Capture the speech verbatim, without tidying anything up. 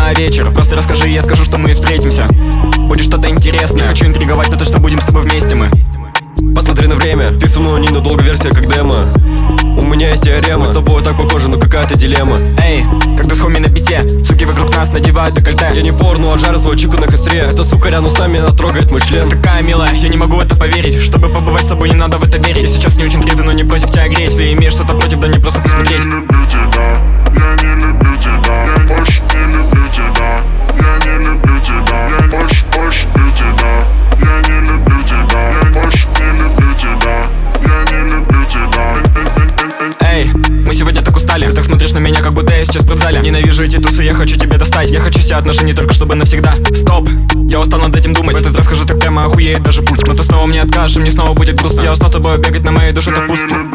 на вечер. Просто расскажи, я скажу, что мы встретимся. Будет что-то интересное. Не хочу интриговать, но то, что будем с тобой вместе мы. Посмотри на время, ты со мной ненадолго, версия как демо. У меня есть теорема, мы с тобой так похожи, но какая-то дилемма. Эй, когда с хоми на бите, суки вокруг нас надевают декольте. Я не порно, а жарю твою чику на костре. Эта сука рядом с нами, она трогает мой член. Ты такая милая, я не могу в это поверить. Чтобы побывать с тобой, не надо в это верить. Я сейчас не очень трезвый, но не против тебя греть. Если имеешь что-то против, да не просто посмотреть. Я не люблю тебя, я не люблю тебя, я больше не люблю тебя. Я не люблю тебя, я больше, больше люблю тебя. Я не люблю тебя, я больше не люблю тебя. Я не люблю тебя. Эй, мы сегодня так устали. Ты так смотришь на меня, как будто я сейчас в спортзале. Ненавижу эти тусы, я хочу тебя достать. Я хочу все отношения только чтобы навсегда. Стоп, я устал над этим думать. В этот раз скажу так прямо, охуеет даже пусть. Но ты снова мне откажешь, и мне снова будет грустно. Я устал с тобой бегать, на моей душе так пусто.